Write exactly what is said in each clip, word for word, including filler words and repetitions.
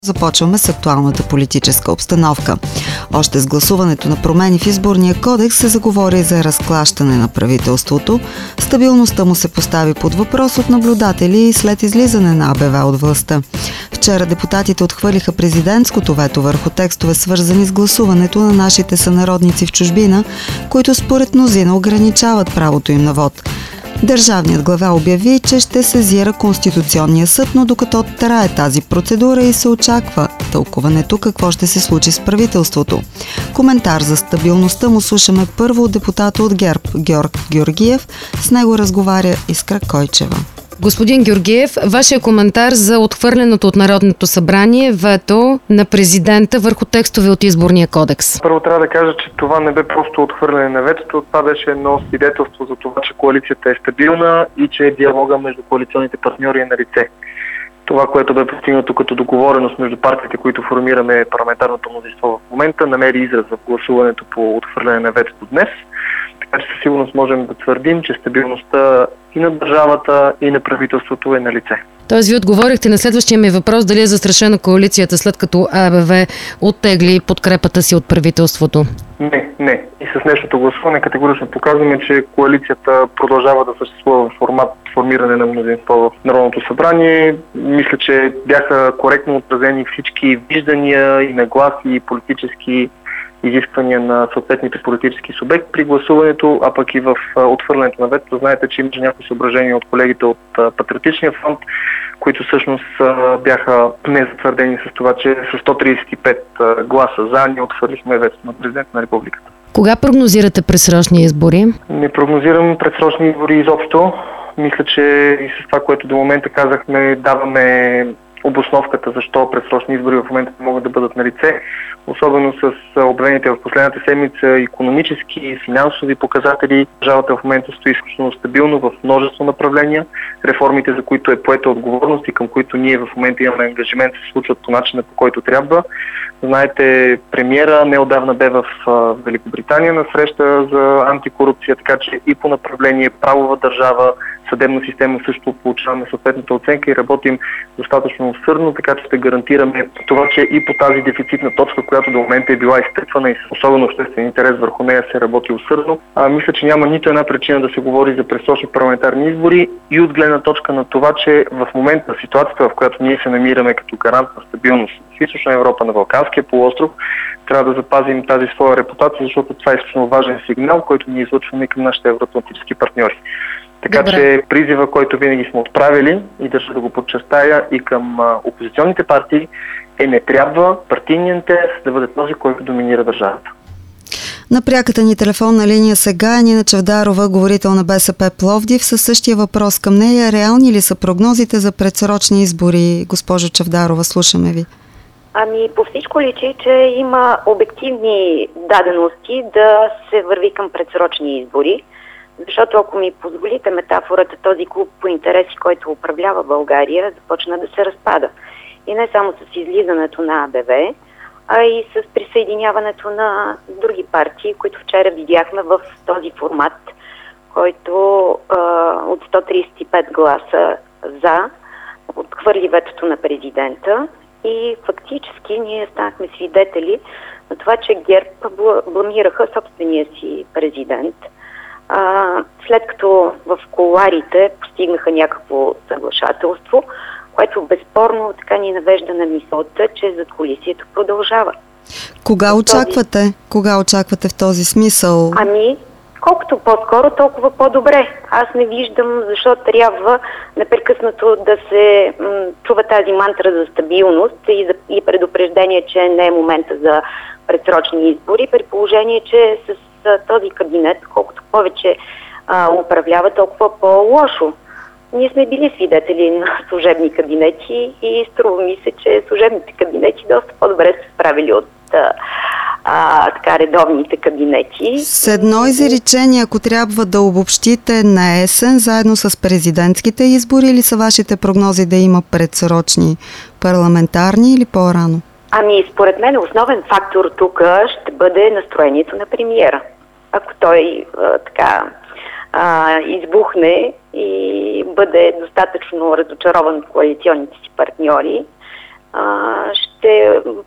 Започваме с актуалната политическа обстановка. Още с гласуването на промени в изборния кодекс се заговори за разклащане на правителството. Стабилността му се постави под въпрос от наблюдатели след излизане на АБВ от властта. Вчера депутатите отхвърлиха президентското вето върху текстове, свързани с гласуването на нашите сънародници в чужбина, които според мнозина ограничават правото им на вод. Държавният глава обяви, че ще сезира Конституционния съд, но докато трае тази процедура и се очаква тълкуването какво ще се случи с правителството. Коментар за стабилността му слушаме първо от депутата от ГЕРБ Георг Георгиев. С него разговаря Искра Койчева. Господин Георгиев, вашия коментар за отхвърленото от Народното събрание вето на президента върху текстове от изборния кодекс. Първо трябва да кажа, че това не бе просто отхвърляне на ветото. Това беше едно свидетелство за това, че коалицията е стабилна и че диалога между коалиционните партньори е на лице. Това, което бе постигнато като договореност между партиите, които формираме парламентарното мнозинство в момента, намери израз в гласуването по отхвърляне на ветото днес. Така че със сигурност можем да твърдим, че стабилността и на държавата, и на правителството е на лице. Тоест, ви отговорихте на следващия ми въпрос, дали е застрашена коалицията, след като АБВ оттегли подкрепата си от правителството? Не, не. И с днешното гласуване категорично показваме, че коалицията продължава да съществува в формат формиране на мнозинство в Народното събрание. Мисля, че бяха коректно отразени всички виждания и нагласи и политически изисквания на съответните политически субекти при гласуването, а пък и в отхвърлянето на ветото. Знаете, че имаше някои съображения от колегите от Патриотичния фронт, които всъщност бяха незатвърдени с това, че с сто тридесет и пет гласа за ние отхвърлихме ветото на президента на републиката. Кога прогнозирате предсрочни избори? Не прогнозирам предсрочни избори изобщо. Мисля, че и с това, което до момента казахме, даваме обосновката защо предсрочни избори в момента могат да бъдат на лице, особено с обявените в последната седмица икономически и финансови показатели. Държавата в момента стои изключително стабилно в множество направления. Реформите, за които е поета отговорност и към които ние в момента имаме ангажимент, се случват по начина, по който трябва. Знаете, премиера неотдавна бе в Великобритания на среща за антикорупция, така че и по направление правова държава, съдебна система също получаваме съответната оценка и работим достатъчно усърдно, така че ще гарантираме това, че и по тази дефицитна точка, която до момента е била изтъквана и с особено обществен интерес върху нея се работи усърдно. А, мисля, че няма нито една причина да се говори за предсрочни парламентарни избори и от гледна точка на това, че в момента ситуацията, в която ние се намираме като гарант на стабилност в Източна Европа, на Балканския полуостров, трябва да запазим тази своя репутация, защото това е изключително важен сигнал, който ние излъчваме към нашите евроатлантически партньори. Така Добре. Че призива, който винаги сме отправили и държа да го подчертая и към а, опозиционните партии, е не трябва партийният интерес да бъде този, който доминира държавата. На пряката ни телефонна линия сега е Нина Чавдарова, говорител на БСП Пловдив. Със същия въпрос към нея: реални ли са прогнозите за предсрочни избори? Госпожо Чавдарова, слушаме ви. Ами, по всичко личи, че има обективни дадености да се върви към предсрочни избори. Защото, ако ми позволите метафората, този клуб по интереси, който управлява България, започна да се разпада. И не само с излизането на АБВ, а и с присъединяването на други партии, които вчера видяхме в този формат, който а, от сто тридесет и пет гласа за отхвърли ветото на президента и фактически ние станахме свидетели на това, че ГЕРБ бламираха собствения си президент. А, след като в кулоарите постигнаха някакво съглашателство, което безспорно така ни навежда на мисълта, че задкулисието продължава. Кога очаквате? Този... Кога очаквате в този смисъл? Ами, колкото по-скоро, толкова по-добре. Аз не виждам защо трябва непрекъснато да се м, чува тази мантра за стабилност и, за, и предупреждение, че не е момента за предсрочни избори, при положение, че с този кабинет, колкото повече а, управлява, толкова по-лошо. Ние сме били свидетели на служебни кабинети и струва ми се, че служебните кабинети доста по-добре се справили от а, а, така редовните кабинети. С едно изречение, ако трябва да обобщите, на есен, заедно с президентските избори, или са вашите прогнози да има предсрочни парламентарни или по-рано? Ами, според мен основен фактор тук ще бъде настроението на премиера. Ако той а, така а, избухне и бъде достатъчно разочарован от коалиционните си партньори, а, ще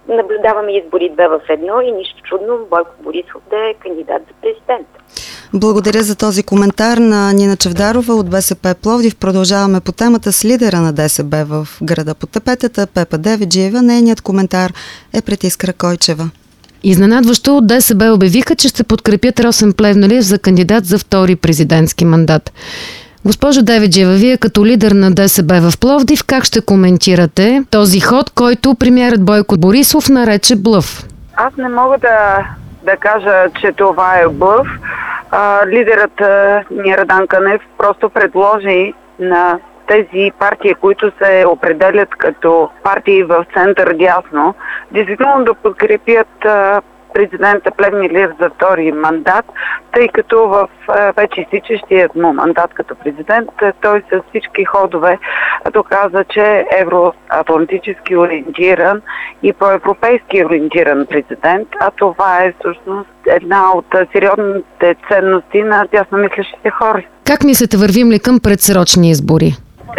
наблюдаваме избори две в едно и нищо чудно Бойко Борисов да е кандидат за президент. Благодаря за този коментар на Нина Чавдарова от БСП Пловдив. Продължаваме по темата с лидера на ДСБ в града по тапетата, Пепа Девиджиева. Нейният коментар е пред Искра Койчева. Изненадващо от ДСБ обявиха, че ще подкрепят Росен Плевнелиев за кандидат за втори президентски мандат. Госпожо Девиджиева, вие като лидер на ДСБ в Пловдив, как ще коментирате този ход, който премиерът Бойко Борисов нарече блъф? Аз не мога да, да кажа, че това е блъф. А, лидерът ни Радан Кънев просто предложи на тези партии, които се определят като партии в център дясно, действително да подкрепят а, президента Плевнелиев за втори мандат, тъй като в вече изтичащият му мандат като президент, той с всички ходове доказа, че е евроатлантически ориентиран и проевропейски ориентиран президент, а това е всъщност една от сериозните ценности на дясномислещите хора. Как мислите, вървим ли към предсрочни избори?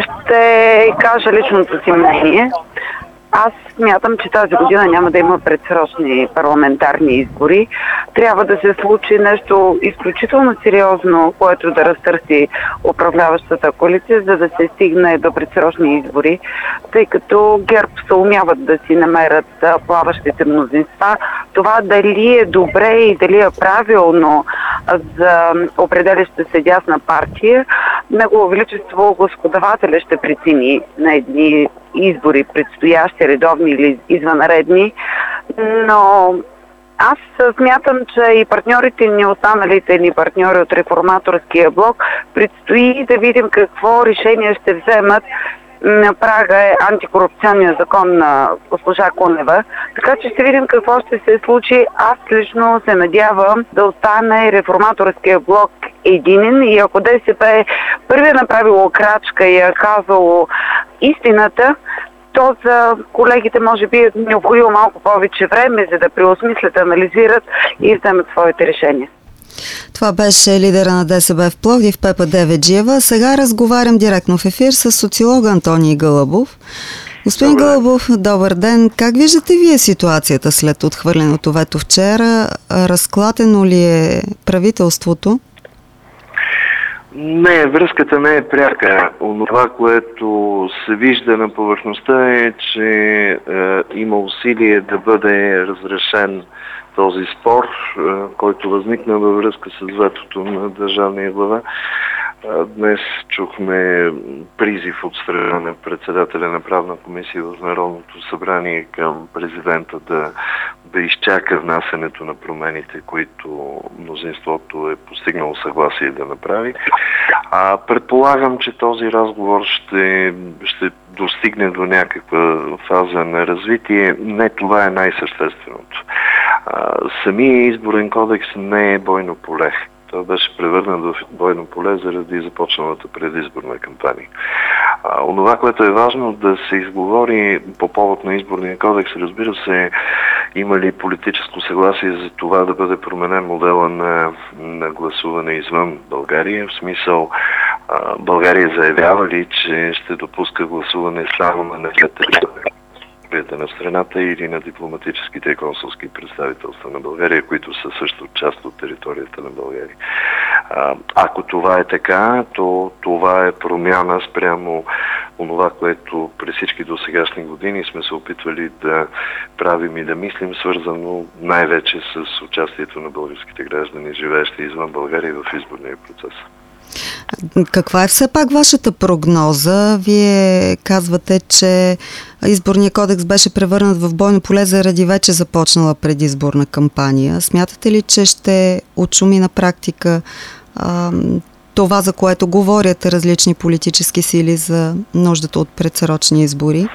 Ще кажа личното си мнение. Аз смятам, че тази година няма да има предсрочни парламентарни избори. Трябва да се случи нещо изключително сериозно, което да разтърси управляващата коалиция, за да се стигне до предсрочни избори, тъй като ГЕРБ се умяват да си намерят плаващите мнозинства. Това дали е добре и дали е правилно за определяща се дясна партия, Негово величество господавателя ще прецени на едни избори, предстоящи, редовни или извънредни, но аз смятам, че и партньорите ни, останалите ни партньори от реформаторския блок, предстои да видим какво решение ще вземат. На прага е антикорупционния закон на госпожа Кунева, така че ще видим какво ще се случи. Аз лично се надявам да остане реформаторския блок единен и ако ДСБ първи е направило крачка и е казало истината, то за колегите може би е необходимо малко повече време, за да преосмислят, анализират и вземат своите решения. Това беше лидера на ДСБ в Пловдив Пепа Девиджиева. Сега разговарям директно в ефир с социолога Антоний Гълъбов. Господин добър. Гълъбов, добър ден. Как виждате вие ситуацията след отхвърленото вето вчера? Разклатено ли е правителството? Не, връзката не е пряка. Онова, което се вижда на повърхността е, че е, има усилие да бъде разрешен този спор, който възникна във връзка с ветото на държавния глава. Днес чухме призив от страна на председателя на правна комисия в Народното събрание към президента да, да изчака внасянето на промените, които мнозинството е постигнало съгласие да направи. А, предполагам, че този разговор ще, ще достигне до някаква фаза на развитие. Не, това е най-същественото. А, самия изборен кодекс не е бойно поле. Той беше превърнат в бойно поле заради започналата предизборна кампания. А, онова, което е важно да се изговори по повод на изборния кодекс, разбира се, има ли политическо съгласие за това да бъде променен модела на, на гласуване извън България, в смисъл а, България заявява ли, че ще допуска гласуване само на две територии на страната или на дипломатическите и консулски представителства на България, които са също част от територията на България. А, ако това е така, то това е промяна спрямо онова, което през всички досегашни години сме се опитвали да правим и да мислим, свързано най-вече с участието на българските граждани, живеещи извън България в изборния процес. Каква е все пак вашата прогноза? Вие казвате, че изборният кодекс беше превърнат в бойно поле заради вече започнала предизборна кампания. Смятате ли, че ще отшуми на практика а, това, за което говорят различни политически сили за нуждата от предсрочни избори?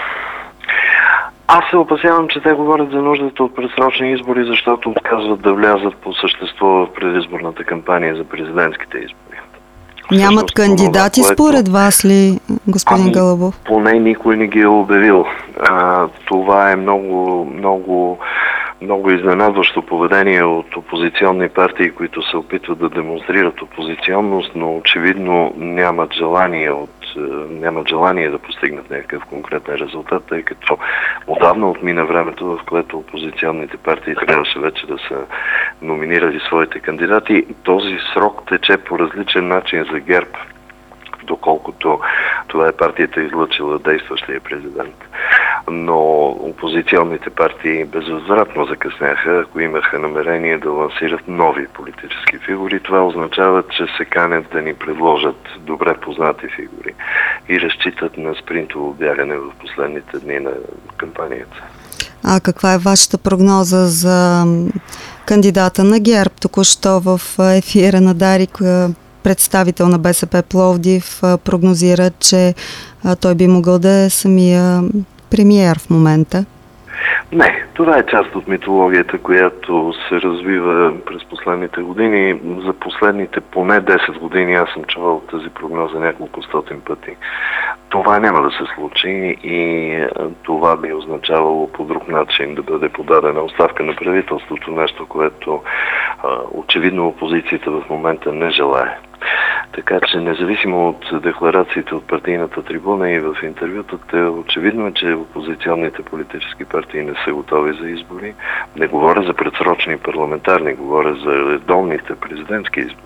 Аз се опасявам, че те говорят за нуждата от предсрочни избори, защото отказват да влязат по същество в предизборната кампания за президентските избори. Нямат кандидати това, което... според вас ли, господин ами, Гълъбов? Поне никой не ги е обявил. А, това е много, много, много изненадващо поведение от опозиционни партии, които се опитват да демонстрират опозиционност, но очевидно нямат желание от нямат желание да постигнат някакъв конкретен резултат, тъй като отдавна отмина времето, в което опозиционните партии трябваше вече да са номинирали своите кандидати. Този срок тече по различен начин за ГЕРБ, доколкото това е партията излъчила действащия президент. Но опозиционните партии безвъзвратно закъсняха, ако имаха намерение да лансират нови политически фигури. Това означава, че се канят да ни предложат добре познати фигури и разчитат на спринтово бягане в последните дни на кампанията. А каква е вашата прогноза за кандидата на ГЕРБ? Току-що в ефира на Дарик представител на БСП Пловдив прогнозира, че той би могъл да е самия премиер в момента. Не, това е част от митологията, която се развива през последните години. За последните поне десет години аз съм чувал тази прогноза няколко стотин пъти. Това няма да се случи и това би означавало по друг начин да бъде подадена оставка на правителството, нещо, което очевидно опозицията в момента не желае. Така че независимо от декларациите от партийната трибуна и в интервютата, очевидно е, че опозиционните политически партии не са готови за избори. Не говоря за предсрочни парламентарни, говоря за редовните президентски избори.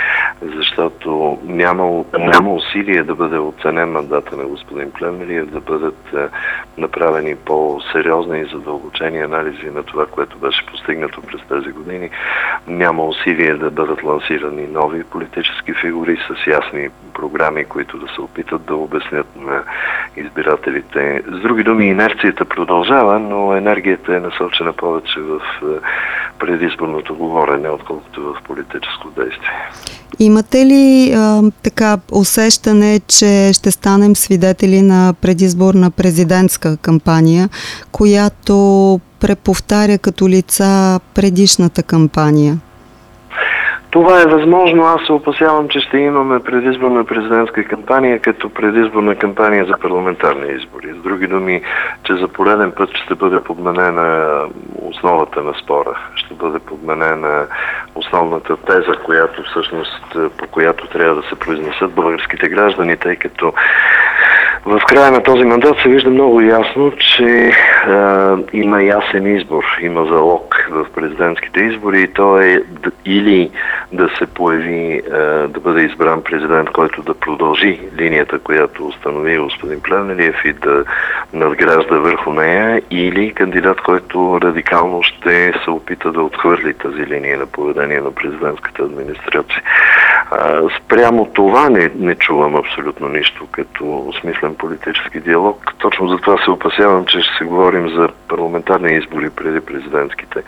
Защото няма, няма усилие да бъде оценен мандата на господин Плевнелиев, да бъдат е, направени по-сериозни и задълбочени анализи на това, което беше постигнато през тези години. Няма усилие да бъдат лансирани нови политически фигури с ясни програми, които да се опитат да обяснят на избирателите. С други думи, инерцията продължава, но енергията е насочена повече в е, предизборното говорене, отколкото в политическо действие. Имате ли а, така усещане, че ще станем свидетели на предизборна президентска кампания, която преповтаря като лица предишната кампания? Това е възможно. Аз се опасявам, че ще имаме предизборна президентска кампания като предизборна кампания за парламентарни избори. С други думи, че за пореден път ще бъде подменена основата на спора. Ще бъде подменена основната теза, която всъщност, по която трябва да се произнесат българските граждани, тъй като в края на този мандат се вижда много ясно, че е, има ясен избор, има залог в президентските избори и то е или да се появи, е, да бъде избран президент, който да продължи линията, която установи господин Плевнелиев и да надгражда върху нея, или кандидат, който радикално ще се опита да отхвърли тази линия на поведение на президентската администрация. Е, спрямо това не, не чувам абсолютно нищо като осмислен политически диалог. Точно за това се опасявам, че ще се говорим за парламентарни избори преди президентските.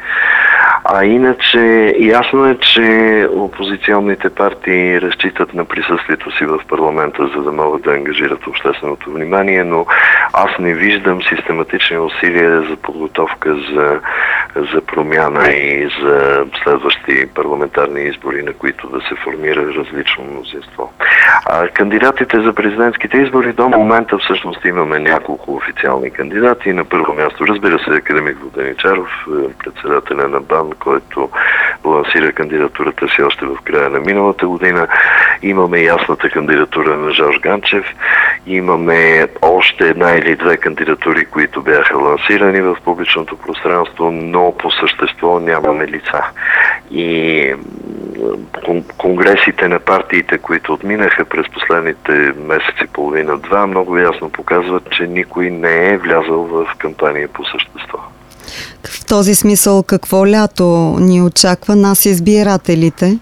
А иначе ясно е, че опозиционните партии разчитат на присъствието си в парламента, за да могат да ангажират общественото внимание, но аз не виждам систематични усилия за подготовка за, за промяна и за следващи парламентарни избори, на които да се формира различно мнозинство. А кандидатите за президентските избори до момента всъщност имаме няколко официални кандидати. На първо място, разбира се, академик Воденичаров, председателя на БАН, който лансира кандидатурата си още в края на миналата година. Имаме ясната кандидатура на Жорж Ганчев. Имаме още една или две кандидатури, които бяха лансирани в публичното пространство, но по същество нямаме лица. И конгресите на партиите, които отминаха през последните месеци, половина-два, много ясно показват, че никой не е влязъл в кампания по същество. В този смисъл, какво лято ни очаква нас избирателите?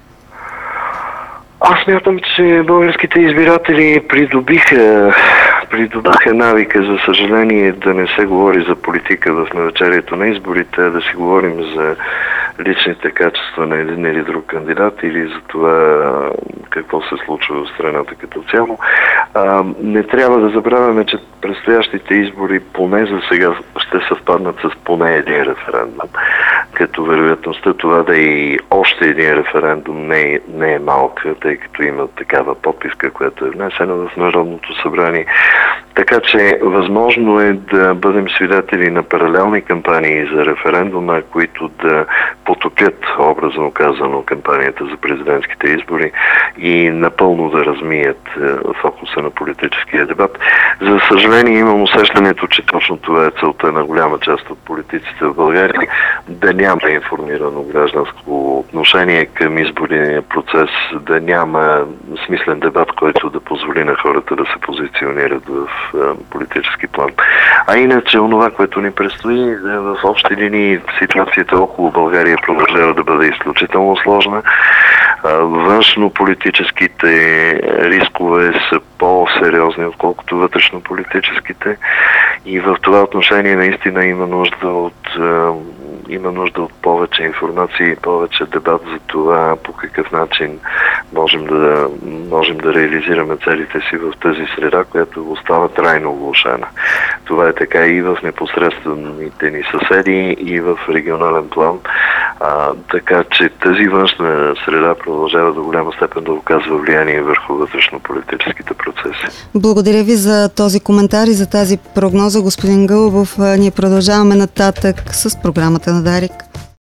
Аз смятам, че българските избиратели придобиха, придобиха навика, за съжаление, да не се говори за политика в навечерието на изборите, да си говорим за личните качества на един или друг кандидат или за това какво се случва в страната като цяло. А, не трябва да забравяме, че предстоящите избори поне за сега ще съвпаднат с поне един референдум, като вероятността това да е и още един референдум не е, не е малка, тъй като има такава подписка, която е внесена в Народното събрание. Така че възможно е да бъдем свидетели на паралелни кампании за референдума, които да потопят, образно казано, кампанията за президентските избори и напълно да размият фокуса на политическия дебат. За съжаление имам усещането, че точно това е целта на голяма част от политиците в България, да няма информирано гражданско отношение към изборния процес, да няма смислен дебат, който да позволи на хората да се позиционират в политически план. А иначе онова, което ни предстои, в общи линии ситуацията около България продължава да бъде изключително сложна. Външно-политическите рискове са по-сериозни, отколкото вътрешно-политическите. И в това отношение наистина има нужда от има нужда от повече информация и повече дебат за това по какъв начин можем да, можем да реализираме целите си в тази среда, която остава трайно влошена. Това е така и в непосредствените ни съседи, и в регионален план. А, така че тази външна среда продължава до голяма степен да оказва влияние върху вътрешно-политическите процеси. Благодаря ви за този коментар и за тази прогноза, господин Гълъбов. Ние продължаваме нататък с програмата на Дарик.